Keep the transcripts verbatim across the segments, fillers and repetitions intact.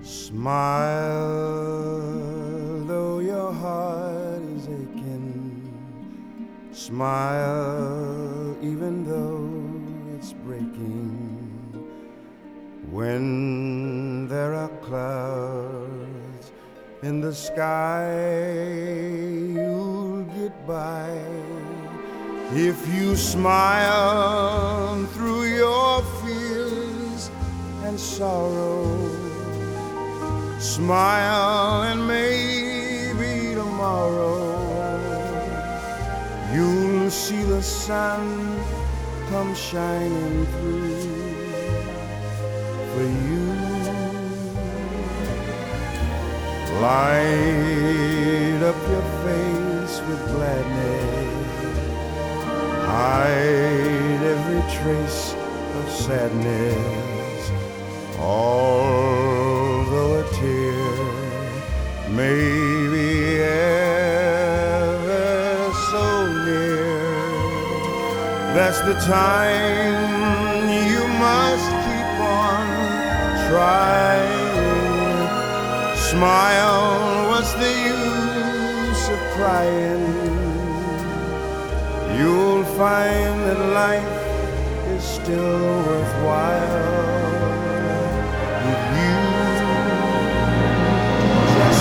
Smile, though your heart is aching. Smile, even though it's breaking. When there are clouds in the sky, you'll get by. If you smile through your fears and sorrow, smile and maybe tomorrow you'll see the sun come shining through for you. Light up your face with gladness, hide every trace of sadness. Although a tear may be ever so near, that's the time you must keep on trying. Smile, what's the use of crying? You'll find that life is still worthwhile with you. Just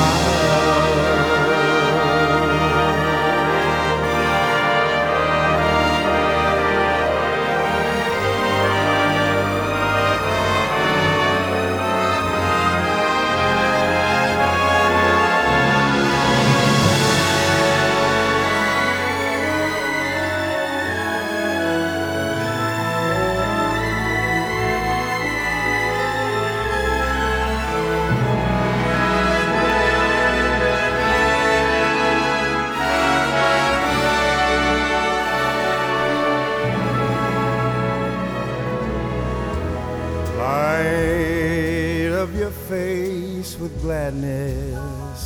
light up your face with gladness,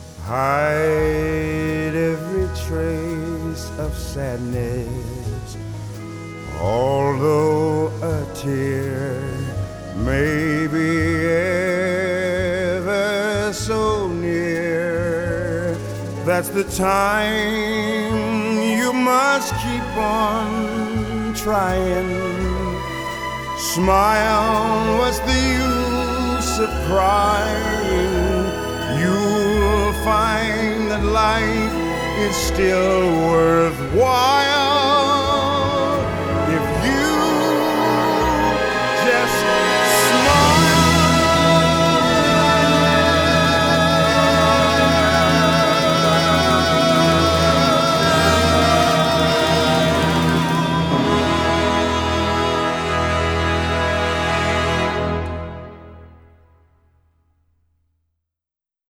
hide every trace of sadness. Although a tear may be ever so near, that's the time you must keep on trying. Smile, what's the use of crying? You'll find that life is still worthwhile.